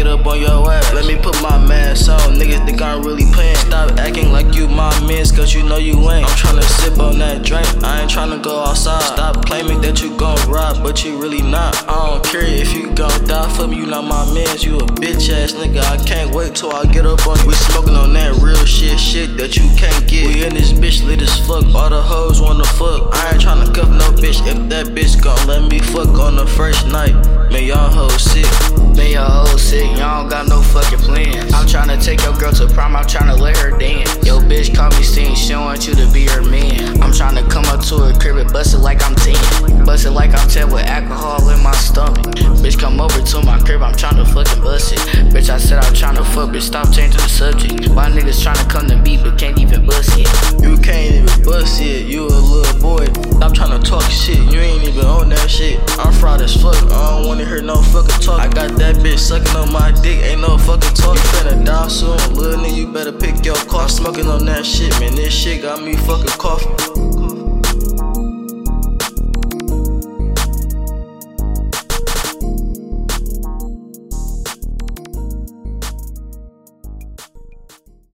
up on your ass. Let me put my mask on, niggas think I'm really playing. Stop acting like you my mans, cause you know you ain't. I'm tryna sip on that drink, I ain't tryna go outside. Stop claiming that you gon' rob, but you really not. I don't care if you gon' die for me, you not my mans. You a bitch ass nigga, I can't wait till I get up on you. We smoking on that real shit that you can't get. We in this bitch lit as fuck, all the hoes wanna fuck. I ain't tryna cuff no bitch, if that bitch gon' let me fuck on the first night. Man, y'all hoes sick. Man, y'all hoes sick, y'all don't got no fucking plans. I'm tryna take your girl to prom, I'm tryna let her dance. Yo, bitch call me sting, she want you to be her man. I'm tryna come up to her crib and bust it like I'm 10. Bust it like I'm 10 with alcohol in my stomach. Bitch, come over to my crib, I'm tryna fucking bust it. Bitch, I said I'm tryna fuck, bitch, stop changing the subject. Why niggas tryna come to me, but can't even bust it? You can't even bust it, you a little boy. Stop tryna talk shit, you ain't even on that shit. I'm fried as fuck, I don't wanna hear no fucking talk. I got that bitch sucking on my dick, ain't no fucking talk. You finna die soon, little nigga, you better pick your car. Smoking on that shit, man, this shit got me fucking coughing.